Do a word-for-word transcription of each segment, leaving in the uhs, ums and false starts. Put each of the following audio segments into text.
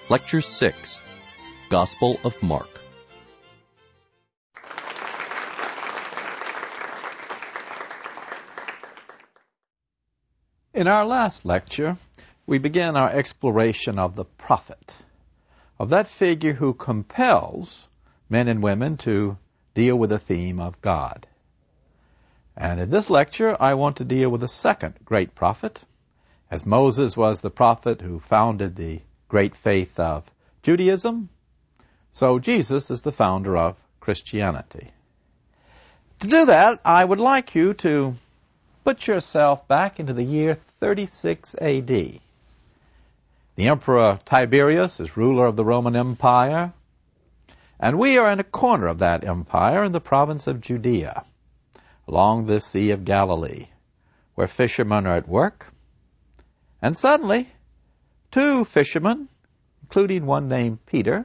Lecture six, Gospel of Mark. In our last lecture, we began our exploration of the prophet, of that figure who compels men and women to deal with the theme of God. And in this lecture, I want to deal with the second great prophet. As Moses was the prophet who founded the great faith of Judaism, so Jesus is the founder of Christianity. To do that, I would like you to put yourself back into the year thirty-six A D. The Emperor Tiberius is ruler of the Roman Empire, and we are in a corner of that empire in the province of Judea, along the Sea of Galilee, where fishermen are at work. And suddenly, two fishermen, including one named Peter,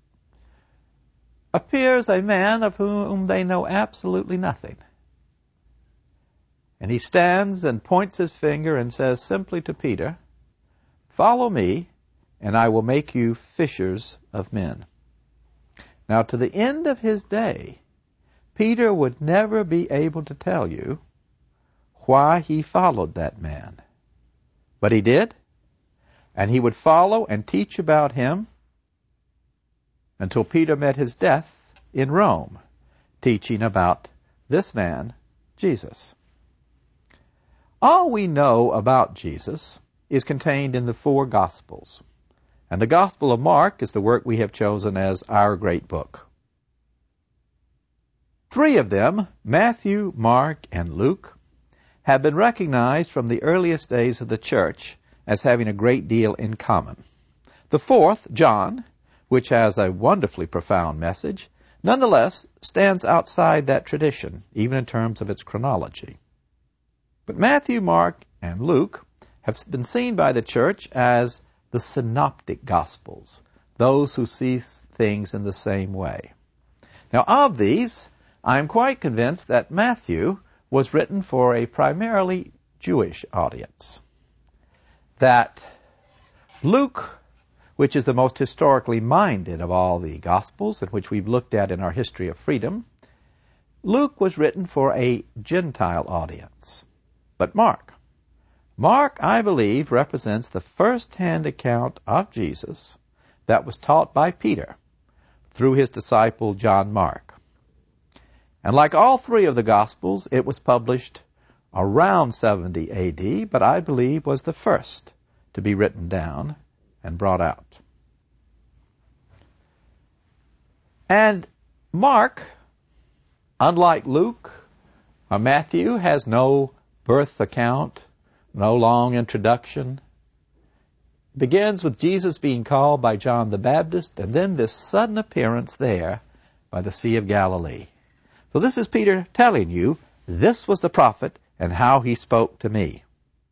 appears a man of whom they know absolutely nothing. And he stands and points his finger and says simply to Peter, "Follow me, and I will make you fishers of men." Now, to the end of his day, Peter would never be able to tell you why he followed that man. But he did, and he would follow and teach about him until Peter met his death in Rome, teaching about this man, Jesus. All we know about Jesus is contained in the four Gospels, and the Gospel of Mark is the work we have chosen as our great book. Three of them, Matthew, Mark, and Luke, have been recognized from the earliest days of the church as having a great deal in common. The fourth, John, which has a wonderfully profound message, nonetheless stands outside that tradition, even in terms of its chronology. But Matthew, Mark, and Luke have been seen by the church as the synoptic Gospels, those who see things in the same way. Now, of these, I am quite convinced that Matthew was written for a primarily Jewish audience. That Luke, which is the most historically minded of all the Gospels, and which we've looked at in our History of Freedom, Luke was written for a Gentile audience. But Mark, Mark, I believe, represents the first-hand account of Jesus that was taught by Peter through his disciple John Mark. And like all three of the Gospels, it was published around seventy A D, but I believe was the first to be written down and brought out. And Mark, unlike Luke or Matthew, has no birth account, no long introduction. It begins with Jesus being called by John the Baptist, and then this sudden appearance there by the Sea of Galilee. So this is Peter telling you, this was the prophet and how he spoke to me.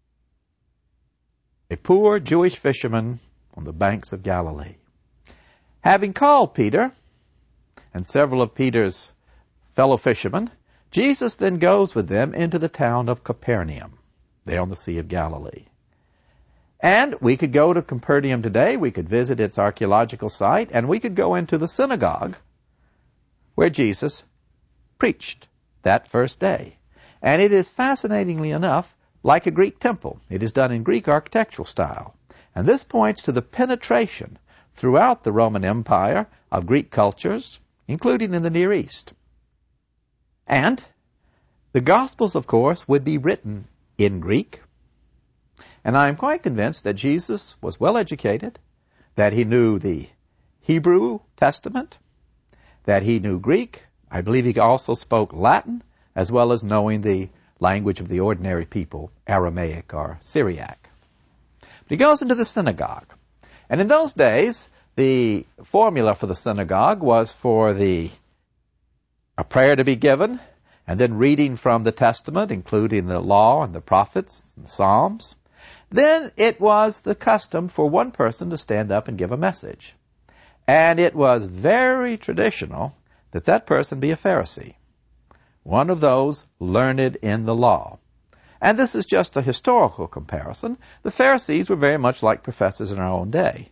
A poor Jewish fisherman on the banks of Galilee. Having called Peter and several of Peter's fellow fishermen, Jesus then goes with them into the town of Capernaum, there on the Sea of Galilee. And we could go to Capernaum today, we could visit its archaeological site, and we could go into the synagogue where Jesus preached that first day. And it is, fascinatingly enough, like a Greek temple. It is done in Greek architectural style. And this points to the penetration throughout the Roman Empire of Greek cultures, including in the Near East. And the Gospels, of course, would be written in Greek. And I am quite convinced that Jesus was well educated, that he knew the Hebrew Testament, that he knew Greek. I believe he also spoke Latin, as well as knowing the language of the ordinary people, Aramaic or Syriac. But he goes into the synagogue. And in those days, the formula for the synagogue was for the a prayer to be given, and then reading from the Testament, including the law and the prophets and the Psalms. Then it was the custom for one person to stand up and give a message. And it was very traditional that that person be a Pharisee, one of those learned in the law. And this is just a historical comparison. The Pharisees were very much like professors in our own day.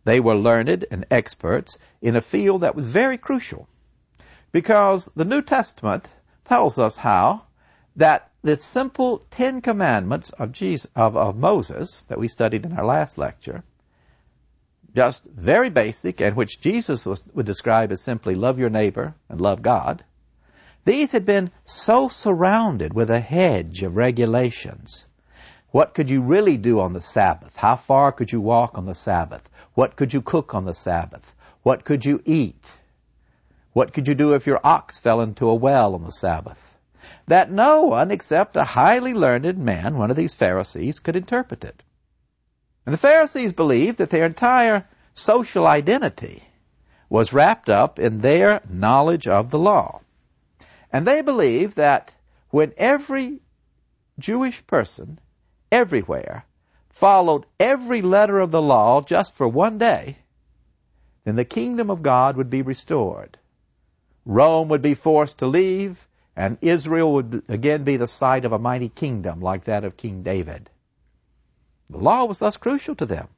They were learned and experts in a field that was very crucial, because the New Testament tells us how that the simple Ten Commandments of, Jesus, of, of Moses that we studied in our last lecture, just very basic, and which Jesus was, would describe as simply love your neighbor and love God, these had been so surrounded with a hedge of regulations. What could you really do on the Sabbath? How far could you walk on the Sabbath? What could you cook on the Sabbath? What could you eat? What could you do if your ox fell into a well on the Sabbath? That no one except a highly learned man, one of these Pharisees, could interpret it. And the Pharisees believed that their entire social identity was wrapped up in their knowledge of the law. And they believed that when every Jewish person, everywhere, followed every letter of the law just for one day, then the kingdom of God would be restored. Rome would be forced to leave, and Israel would again be the site of a mighty kingdom like that of King David. The law was thus crucial to them.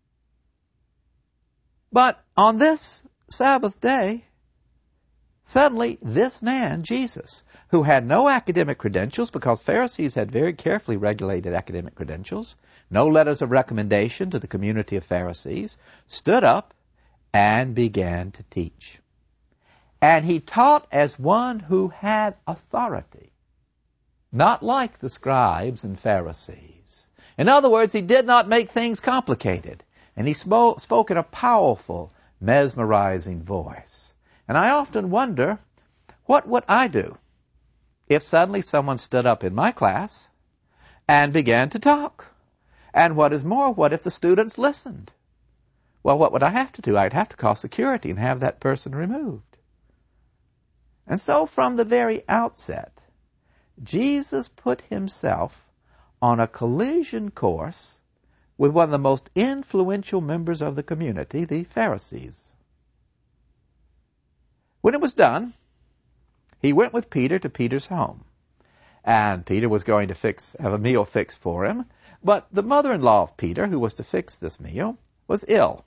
But on this Sabbath day, suddenly this man, Jesus, who had no academic credentials, because Pharisees had very carefully regulated academic credentials, no letters of recommendation to the community of Pharisees, stood up and began to teach. And he taught as one who had authority, not like the scribes and Pharisees. In other words, he did not make things complicated, and he spoke, spoke in a powerful, mesmerizing voice. And I often wonder, what would I do if suddenly someone stood up in my class and began to talk? And what is more, what if the students listened? Well, what would I have to do? I'd have to call security and have that person removed. And so from the very outset, Jesus put himself on a collision course with one of the most influential members of the community, the Pharisees. When it was done, he went with Peter to Peter's home. And Peter was going to fix, have a meal fixed for him. But the mother-in-law of Peter, who was to fix this meal, was ill.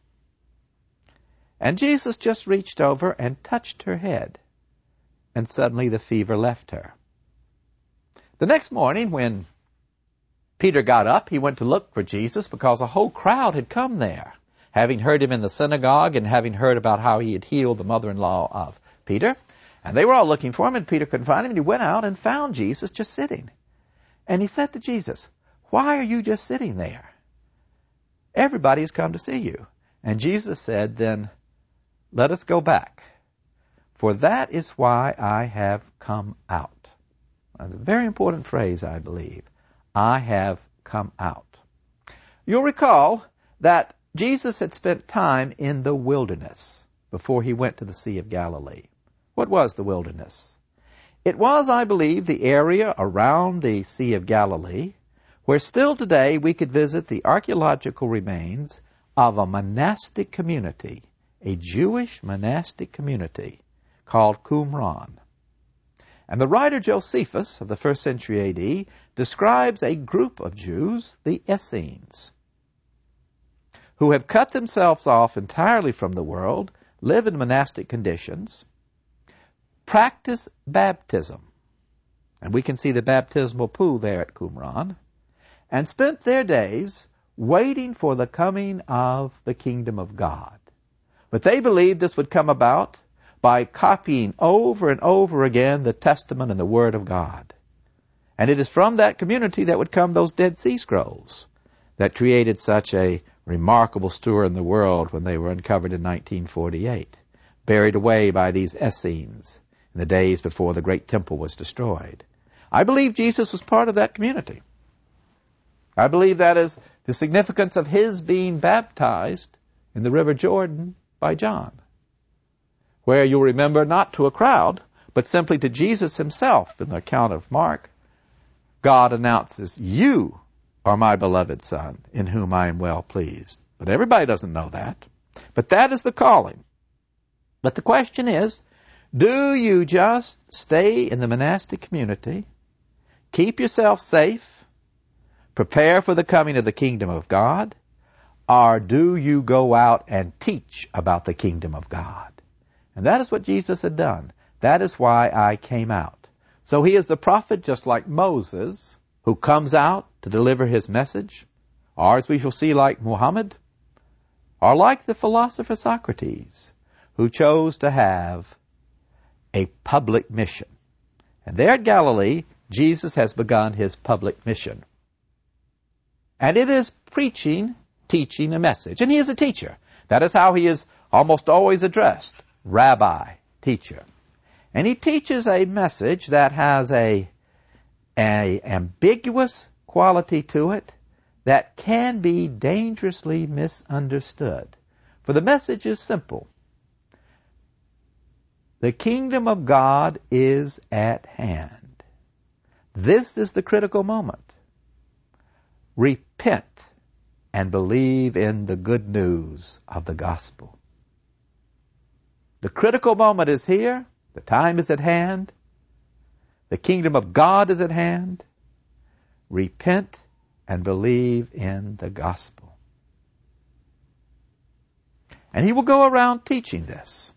And Jesus just reached over and touched her head. And suddenly the fever left her. The next morning, when Peter got up, he went to look for Jesus because a whole crowd had come there, having heard him in the synagogue and having heard about how he had healed the mother-in-law of Peter. And they were all looking for him, and Peter couldn't find him, and he went out and found Jesus just sitting. And he said to Jesus, "Why are you just sitting there? Everybody has come to see you." And Jesus said, "Then let us go back. For that is why I have come out." That's a very important phrase, I believe. I have come out. You'll recall that Jesus had spent time in the wilderness before he went to the Sea of Galilee. What was the wilderness? It was, I believe, the area around the Sea of Galilee where still today we could visit the archaeological remains of a monastic community, a Jewish monastic community called Qumran. And the writer Josephus of the first century A D describes a group of Jews, the Essenes, who have cut themselves off entirely from the world, live in monastic conditions, practice baptism, and we can see the baptismal pool there at Qumran, and spent their days waiting for the coming of the kingdom of God. But they believed this would come about by copying over and over again the Testament and the Word of God. And it is from that community that would come those Dead Sea Scrolls that created such a remarkable stir in the world when they were uncovered in nineteen forty-eight, buried away by these Essenes in the days before the great temple was destroyed. I believe Jesus was part of that community. I believe that is the significance of his being baptized in the River Jordan by John, where you'll remember not to a crowd, but simply to Jesus himself. In the account of Mark, God announces, "You are my beloved Son, in whom I am well pleased." But everybody doesn't know that. But that is the calling. But the question is, do you just stay in the monastic community, keep yourself safe, prepare for the coming of the kingdom of God, or do you go out and teach about the kingdom of God? And that is what Jesus had done. That is why I came out. So he is the prophet just like Moses, who comes out to deliver his message, or as we shall see, like Muhammad, or like the philosopher Socrates, who chose to have a public mission. And there at Galilee, Jesus has begun his public mission. And it is preaching, teaching a message. And he is a teacher. That is how he is almost always addressed, rabbi, teacher. And he teaches a message that has a, a ambiguous quality to it that can be dangerously misunderstood. For the message is simple. The kingdom of God is at hand. This is the critical moment. Repent and believe in the good news of the gospel. The critical moment is here. The time is at hand. The kingdom of God is at hand. Repent and believe in the gospel. And he will go around teaching this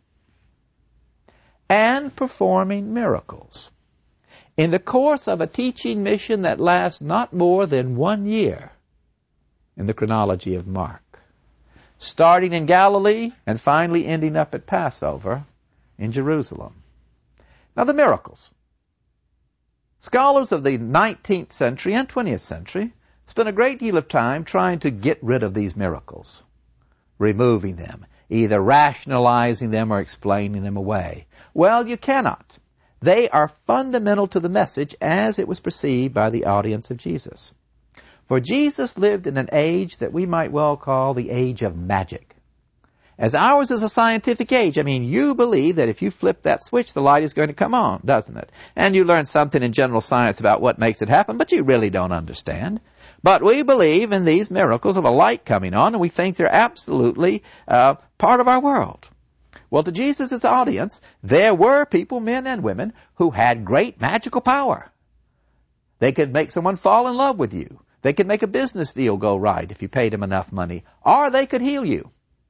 and performing miracles in the course of a teaching mission that lasts not more than one year in the chronology of Mark, starting in Galilee and finally ending up at Passover in Jerusalem. Now, the miracles. Scholars of the nineteenth century and twentieth century spent a great deal of time trying to get rid of these miracles, removing them, either rationalizing them or explaining them away. Well, you cannot. They are fundamental to the message as it was perceived by the audience of Jesus. For Jesus lived in an age that we might well call the age of magic. As ours is a scientific age, I mean, you believe that if you flip that switch, the light is going to come on, doesn't it? And you learn something in general science about what makes it happen, but you really don't understand. But we believe in these miracles of a light coming on, and we think they're absolutely uh, part of our world. Well, to Jesus' audience, there were people, men and women, who had great magical power. They could make someone fall in love with you. They could make a business deal go right if you paid them enough money. Or they could heal you.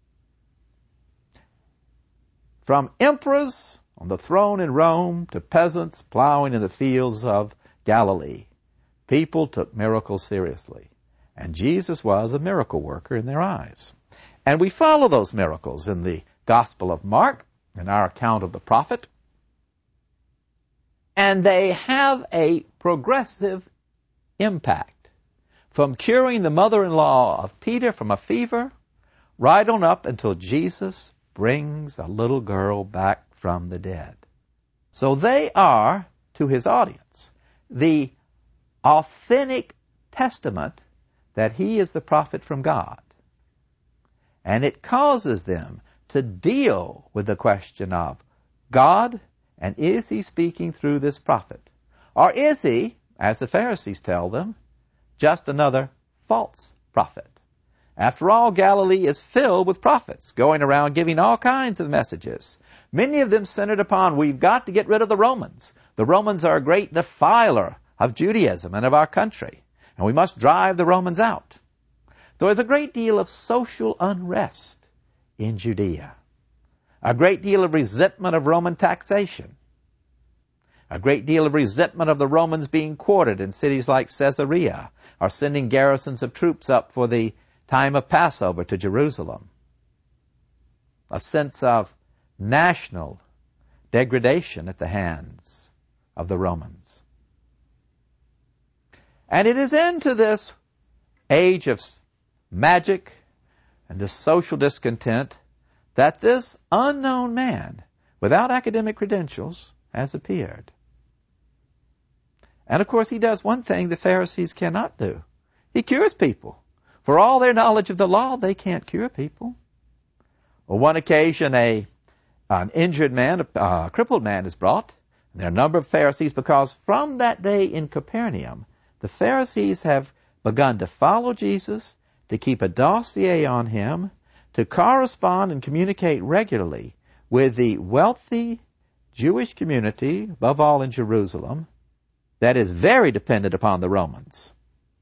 From emperors on the throne in Rome to peasants plowing in the fields of Galilee, people took miracles seriously. And Jesus was a miracle worker in their eyes. And we follow those miracles in the Gospel of Mark, in our account of the prophet. And they have a progressive impact, from curing the mother-in-law of Peter from a fever, right on up until Jesus brings a little girl back from the dead. So they are, to his audience, the authentic testament that he is the prophet from God. And it causes them to deal with the question of God, and is he speaking through this prophet? Or is he, as the Pharisees tell them, just another false prophet? After all, Galilee is filled with prophets going around giving all kinds of messages. Many of them centered upon, we've got to get rid of the Romans. The Romans are a great defiler of Judaism and of our country, and we must drive the Romans out. So there's a great deal of social unrest in Judea, a great deal of resentment of Roman taxation, a great deal of resentment of the Romans being quartered in cities like Caesarea, or sending garrisons of troops up for the time of Passover to Jerusalem. A sense of national degradation at the hands of the Romans. And it is into this age of magic and this social discontent that this unknown man, without academic credentials, has appeared. And of course he does one thing the Pharisees cannot do. He cures people. For all their knowledge of the law, they can't cure people. On one occasion, a an injured man, a, a crippled man is brought. And there are a number of Pharisees, because from that day in Capernaum, the Pharisees have begun to follow Jesus, to keep a dossier on him, to correspond and communicate regularly with the wealthy Jewish community, above all in Jerusalem, that is very dependent upon the Romans.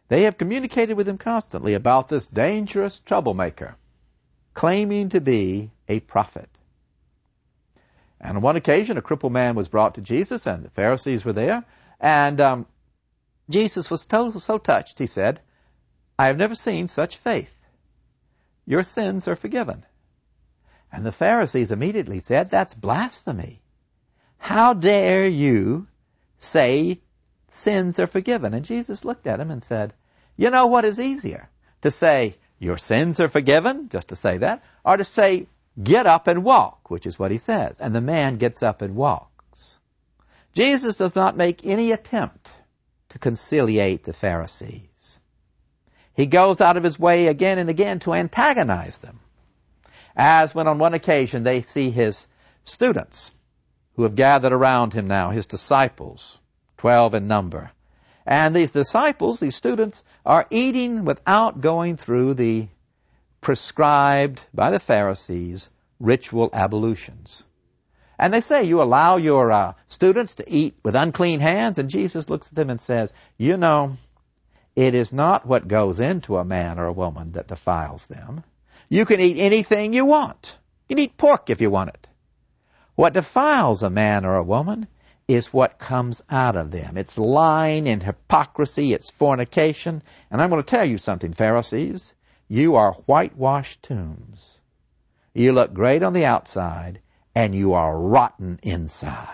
They have communicated with him constantly about this dangerous troublemaker, claiming to be a prophet. And on one occasion, a crippled man was brought to Jesus, and the Pharisees were there. And um, Jesus was so, so touched, he said, I have never seen such faith. Your sins are forgiven. And the Pharisees immediately said, that's blasphemy. How dare you say sins are forgiven? And Jesus looked at him and said, you know what is easier? To say, your sins are forgiven, just to say that, or to say, get up and walk, which is what he says. And the man gets up and walks. Jesus does not make any attempt to conciliate the Pharisees. He goes out of his way again and again to antagonize them. As when on one occasion they see his students who have gathered around him now, his disciples, twelve in number. And these disciples, these students, are eating without going through the prescribed by the Pharisees ritual ablutions. And they say, you allow your uh, students to eat with unclean hands? And Jesus looks at them and says, you know, it is not what goes into a man or a woman that defiles them. You can eat anything you want. You can eat pork if you want it. What defiles a man or a woman is what comes out of them. It's lying and hypocrisy, it's fornication. And I'm going to tell you something, Pharisees. You are whitewashed tombs. You look great on the outside, and you are rotten inside.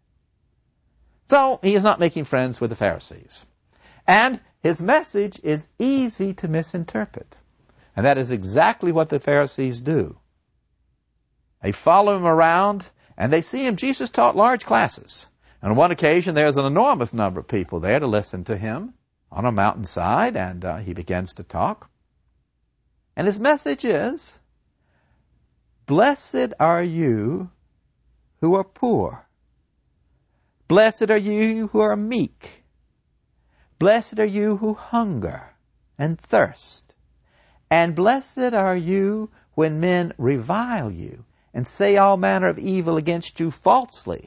So, he is not making friends with the Pharisees. And his message is easy to misinterpret. And that is exactly what the Pharisees do. They follow him around, and they see him. Jesus taught large classes. And on one occasion, there's an enormous number of people there to listen to him on a mountainside, and uh, he begins to talk. And his message is, blessed are you who are poor. Blessed are you who are meek. Blessed are you who hunger and thirst. And blessed are you when men revile you and say all manner of evil against you falsely.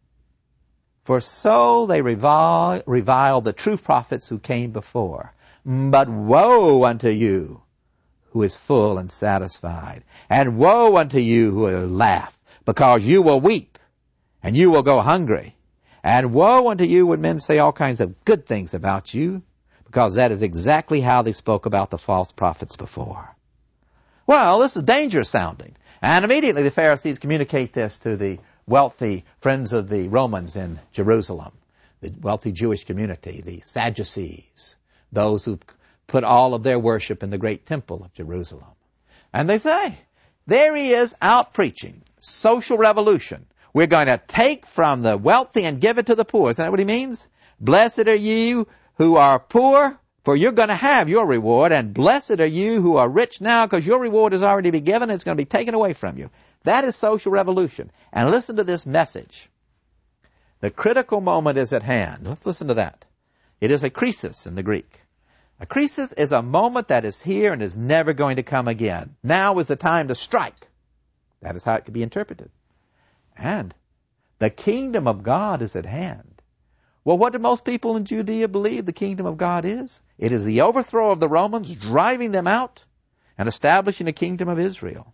For so they revile, revile the true prophets who came before. But woe unto you who is full and satisfied. And woe unto you who will laugh, because you will weep, and you will go hungry. And woe unto you when men say all kinds of good things about you, because that is exactly how they spoke about the false prophets before. Well, this is dangerous sounding. And immediately the Pharisees communicate this to the wealthy friends of the Romans in Jerusalem, the wealthy Jewish community, the Sadducees, those who put all of their worship in the great temple of Jerusalem. And they say, there he is out preaching, social revolution. We're going to take from the wealthy and give it to the poor. Isn't that what he means? Blessed are you who are poor, for you're going to have your reward. And blessed are you who are rich now, because your reward has already been given. It's going to be taken away from you. That is social revolution. And listen to this message. The critical moment is at hand. Let's listen to that. It is a krisis in the Greek. A krisis is a moment that is here and is never going to come again. Now is the time to strike. That is how it could be interpreted. And the kingdom of God is at hand. Well, what do most people in Judea believe the kingdom of God is? It is the overthrow of the Romans, driving them out, and establishing a kingdom of Israel.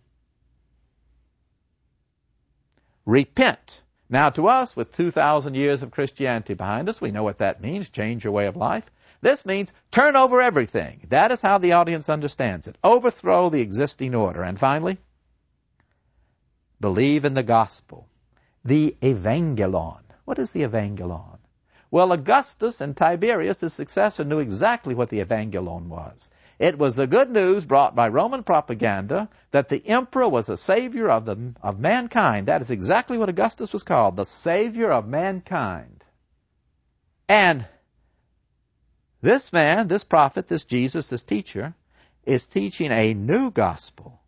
Repent. Now to us, with two thousand years of Christianity behind us, we know what that means, change your way of life. This means turn over everything. That is how the audience understands it. Overthrow the existing order. And finally, believe in the gospel. The Evangelon. What is the Evangelon? Well, Augustus and Tiberius, his successor, knew exactly what the Evangelon was. It was the good news brought by Roman propaganda that the emperor was the savior of, the, of mankind. That is exactly what Augustus was called, the savior of mankind. And this man, this prophet, this Jesus, this teacher, is teaching a new gospel.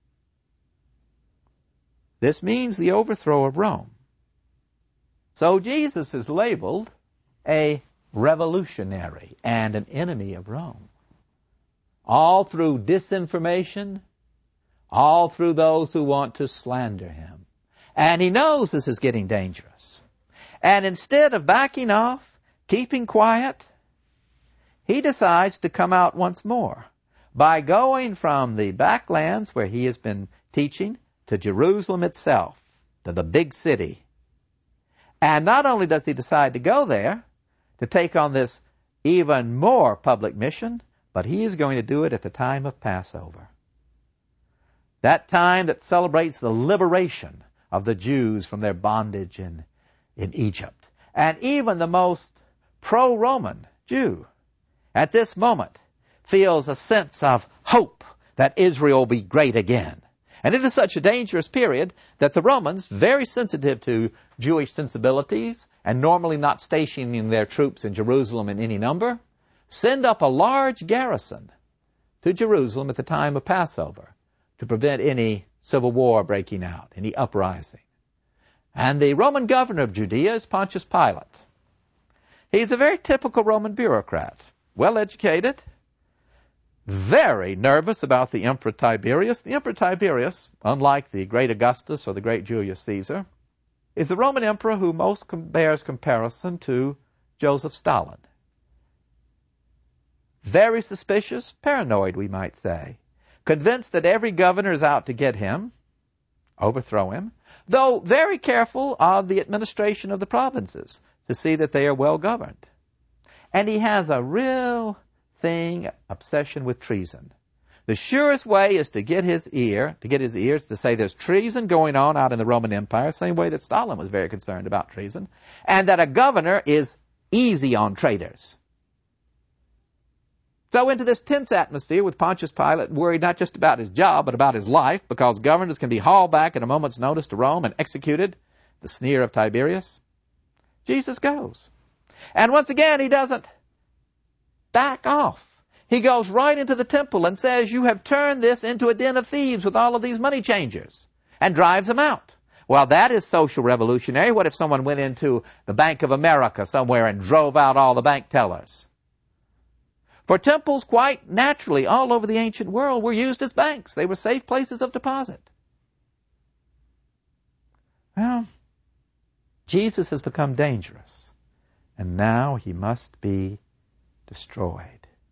This means the overthrow of Rome. So Jesus is labeled a revolutionary and an enemy of Rome. All through disinformation, all through those who want to slander him. And he knows this is getting dangerous. And instead of backing off, keeping quiet, he decides to come out once more by going from the backlands where he has been teaching to Jerusalem itself, to the big city. And not only does he decide to go there to take on this even more public mission, but he is going to do it at the time of Passover. That time that celebrates the liberation of the Jews from their bondage in, in Egypt. And even the most pro-Roman Jew at this moment feels a sense of hope that Israel will be great again. And it is such a dangerous period that the Romans, very sensitive to Jewish sensibilities and normally not stationing their troops in Jerusalem in any number, send up a large garrison to Jerusalem at the time of Passover to prevent any civil war breaking out, any uprising. And the Roman governor of Judea is Pontius Pilate. He's a very typical Roman bureaucrat, well educated, very nervous about the Emperor Tiberius. The Emperor Tiberius, unlike the great Augustus or the great Julius Caesar, is the Roman emperor who most com- bears comparison to Joseph Stalin. Very suspicious, paranoid, we might say. Convinced that every governor is out to get him, overthrow him, though very careful of the administration of the provinces to see that they are well governed. And he has a real thing, obsession with treason. The surest way is to get his ear, to get his ears to say there's treason going on out in the Roman Empire, same way that Stalin was very concerned about treason, and that a governor is easy on traitors. So into this tense atmosphere with Pontius Pilate worried not just about his job, but about his life, because governors can be hauled back at a moment's notice to Rome and executed, the sneer of Tiberius, Jesus goes. And once again, he doesn't back off. He goes right into the temple and says, you have turned this into a den of thieves with all of these money changers, and drives them out. Well, that is social revolutionary. What if someone went into the Bank of America somewhere and drove out all the bank tellers? For temples, quite naturally, all over the ancient world, were used as banks. They were safe places of deposit. Well, Jesus has become dangerous, and now he must be destroyed.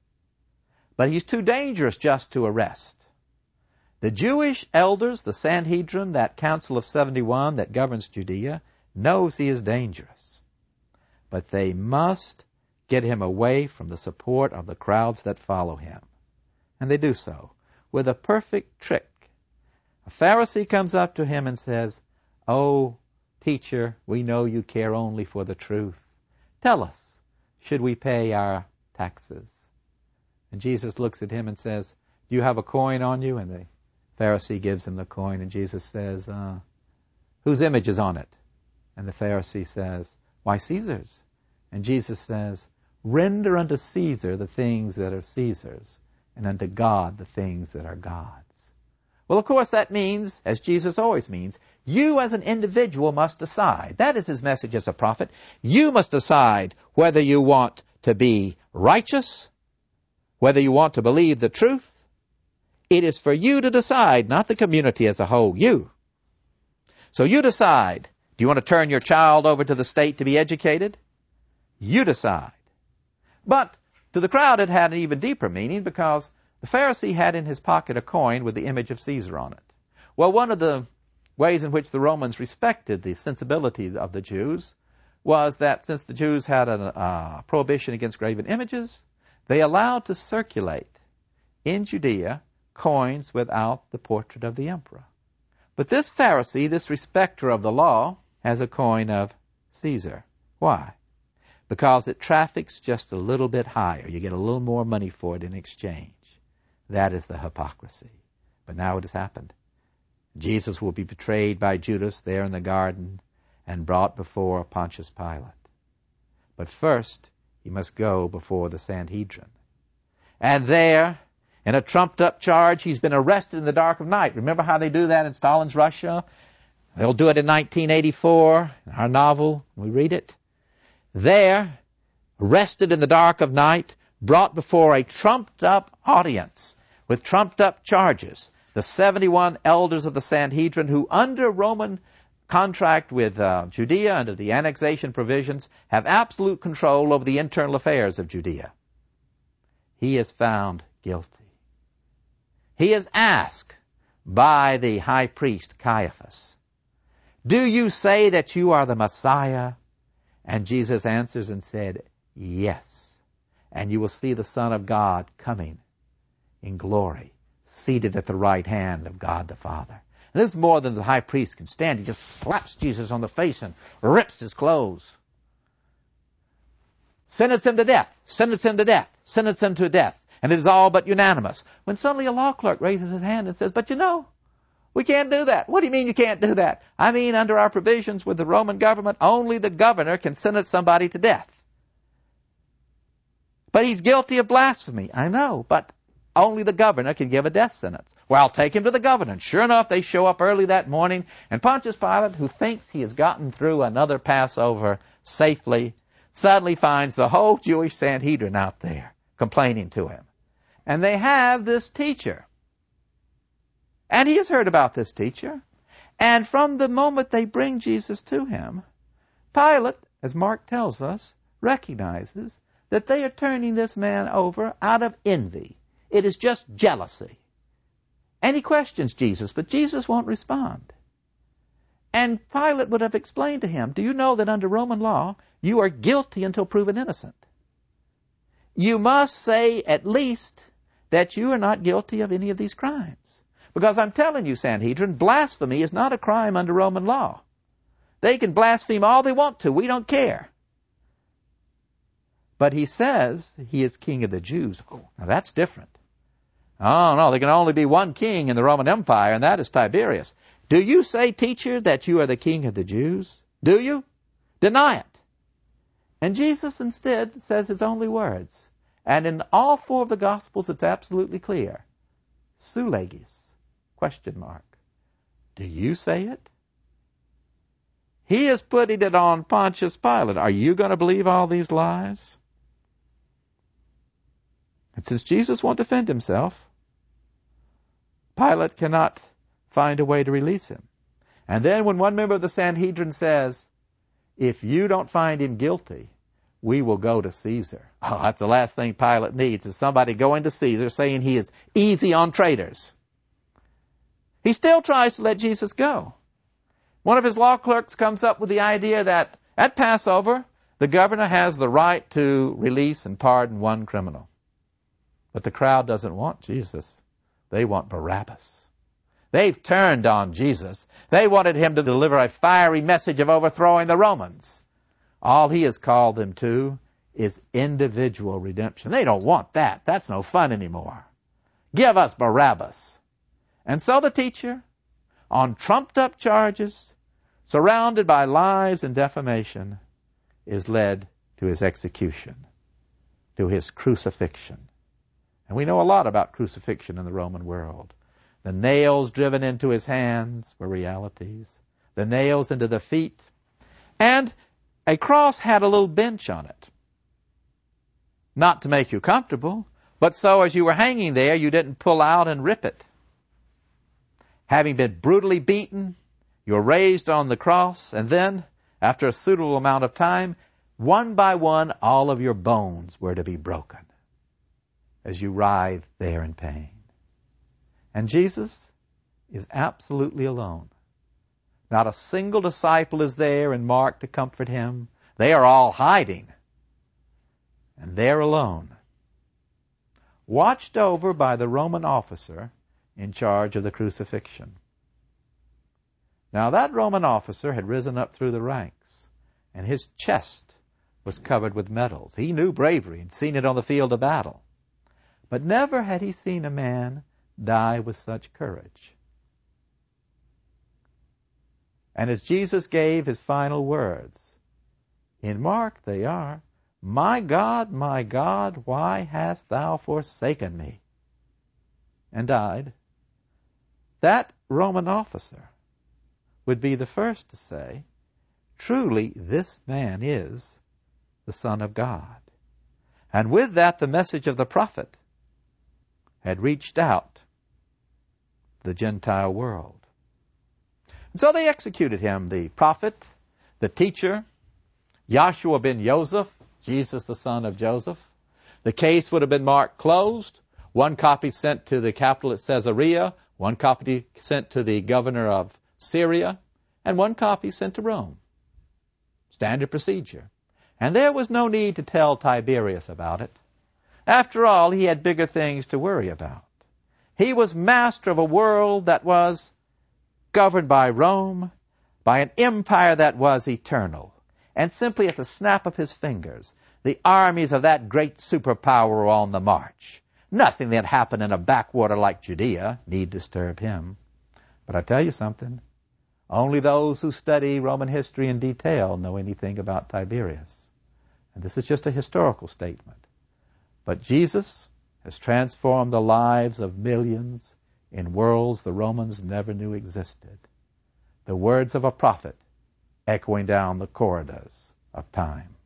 But he's too dangerous just to arrest. The Jewish elders, the Sanhedrin, that council of seventy-one that governs Judea, knows he is dangerous. But they must get him away from the support of the crowds that follow him. And they do so with a perfect trick. A Pharisee comes up to him and says, "Oh, teacher, we know you care only for the truth. Tell us, should we pay our taxes?" And Jesus looks at him and says, "Do you have a coin on you?" And the Pharisee gives him the coin, and Jesus says, uh, "Whose image is on it?" And the Pharisee says, "Why, Caesar's." And Jesus says, "Render unto Caesar the things that are Caesar's, and unto God the things that are God's." Well, of course, that means, as Jesus always means, you as an individual must decide. That is his message as a prophet. You must decide whether you want to be righteous, whether you want to believe the truth. It is for you to decide, not the community as a whole, you. So you decide. Do you want to turn your child over to the state to be educated? You decide. But to the crowd it had an even deeper meaning, because the Pharisee had in his pocket a coin with the image of Caesar on it. Well, one of the ways in which the Romans respected the sensibilities of the Jews was that since the Jews had a uh, prohibition against graven images, they allowed to circulate in Judea coins without the portrait of the emperor. But this Pharisee, this respecter of the law, has a coin of Caesar. Why? Because it traffics just a little bit higher. You get a little more money for it in exchange. That is the hypocrisy. But now it has happened. Jesus will be betrayed by Judas there in the garden and brought before Pontius Pilate. But first, he must go before the Sanhedrin. And there, in a trumped-up charge, he's been arrested in the dark of night. Remember how they do that in Stalin's Russia? They'll do it in nineteen eighty-four, in our novel. We read it. There, arrested in the dark of night, brought before a trumped-up audience with trumped-up charges, the seventy-one elders of the Sanhedrin, who under Roman contract with uh, Judea, under the annexation provisions, have absolute control over the internal affairs of Judea. he is found guilty. He is asked by the high priest Caiaphas, "Do you say that you are the Messiah?" And Jesus answers and said, "Yes. And you will see the Son of God coming in glory, seated at the right hand of God the Father." And this is more than the high priest can stand. He just slaps Jesus on the face and rips his clothes. Sentence him to death, sentence him to death, sentence him to death. And it is all but unanimous. When suddenly a law clerk raises his hand and says, "But you know, we can't do that." "What do you mean you can't do that?" "I mean, under our provisions with the Roman government, only the governor can sentence somebody to death." "But he's guilty of blasphemy." "I know, but only the governor can give a death sentence." "Well, take him to the governor." And sure enough, they show up early that morning, and Pontius Pilate, who thinks he has gotten through another Passover safely, suddenly finds the whole Jewish Sanhedrin out there complaining to him. And they have this teacher. And he has heard about this teacher. And from the moment they bring Jesus to him, Pilate, as Mark tells us, recognizes that they are turning this man over out of envy. It is just jealousy. And he questions Jesus, but Jesus won't respond. And Pilate would have explained to him, "Do you know that under Roman law, you are guilty until proven innocent? You must say at least that you are not guilty of any of these crimes. Because I'm telling you, Sanhedrin, blasphemy is not a crime under Roman law. They can blaspheme all they want to. We don't care." But he says he is king of the Jews. Oh, now that's different. Oh, no, there can only be one king in the Roman Empire, and that is Tiberius. "Do you say, teacher, that you are the king of the Jews? Do you? Deny it." And Jesus instead says his only words. And in all four of the Gospels, it's absolutely clear. Su legis, question mark. Do you say it? He is putting it on Pontius Pilate. Are you going to believe all these lies? And since Jesus won't defend himself, Pilate cannot find a way to release him. And then when one member of the Sanhedrin says, "If you don't find him guilty, we will go to Caesar." Oh, that's the last thing Pilate needs, is somebody going to Caesar saying he is easy on traitors. He still tries to let Jesus go. One of his law clerks comes up with the idea that at Passover, the governor has the right to release and pardon one criminal. But the crowd doesn't want Jesus. They want Barabbas. They've turned on Jesus. They wanted him to deliver a fiery message of overthrowing the Romans. All he has called them to is individual redemption. They don't want that. That's no fun anymore. Give us Barabbas. And so the teacher, on trumped-up charges, surrounded by lies and defamation, is led to his execution, to his crucifixion. And we know a lot about crucifixion in the Roman world. The nails driven into his hands were realities. The nails into the feet. And a cross had a little bench on it. Not to make you comfortable, but so as you were hanging there, you didn't pull out and rip it. Having been brutally beaten, you were raised on the cross, and then, after a suitable amount of time, one by one, all of your bones were to be broken as you writhed there in pain. And Jesus is absolutely alone. Not a single disciple is there in Mark to comfort him. They are all hiding. And they're alone, watched over by the Roman officer in charge of the crucifixion. Now that Roman officer had risen up through the ranks, and his chest was covered with medals. He knew bravery and seen it on the field of battle. But never had he seen a man die with such courage. And as Jesus gave his final words, in Mark they are, "My God, my God, why hast thou forsaken me?" and died, that Roman officer would be the first to say, "Truly this man is the Son of God." And with that, the message of the prophet had reached out to the Gentile world. And so they executed him, the prophet, the teacher, Joshua ben Joseph, Jesus the son of Joseph, The case would have been marked closed, one copy sent to the capital at Caesarea, one copy sent to the governor of Syria, and one copy sent to Rome. Standard procedure. And there was no need to tell Tiberius about it. After all, he had bigger things to worry about. He was master of a world that was governed by Rome, by an empire that was eternal. And simply at the snap of his fingers, the armies of that great superpower were on the march. Nothing that happened in a backwater like Judea need disturb him. But I tell you something, only those who study Roman history in detail know anything about Tiberius. And this is just a historical statement. But Jesus has transformed the lives of millions in worlds the Romans never knew existed. The words of a prophet echoing down the corridors of time.